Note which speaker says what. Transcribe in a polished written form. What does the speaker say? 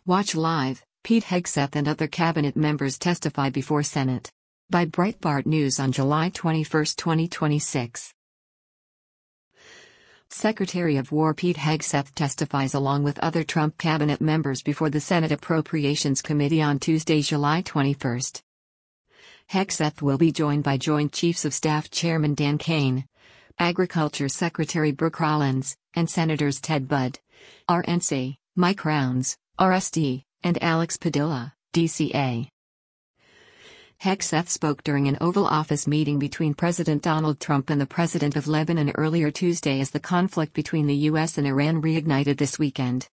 Speaker 1: Watch live, Pete Hegseth and other cabinet members testify before Senate. By Breitbart News on July 21, 2026. Secretary of War Pete Hegseth testifies along with other Trump cabinet members before the Senate Appropriations Committee on Tuesday, July 21. Hegseth will be joined by Joint Chiefs of Staff Chairman Dan Kane, Agriculture Secretary Brooke Rollins, and Senators Ted Budd, RNC, Mike Rounds, RSD, and Alex Padilla, DCA. Hegseth spoke during an Oval Office meeting between President Donald Trump and the President of Lebanon earlier Tuesday as the conflict between the U.S. and Iran reignited this weekend.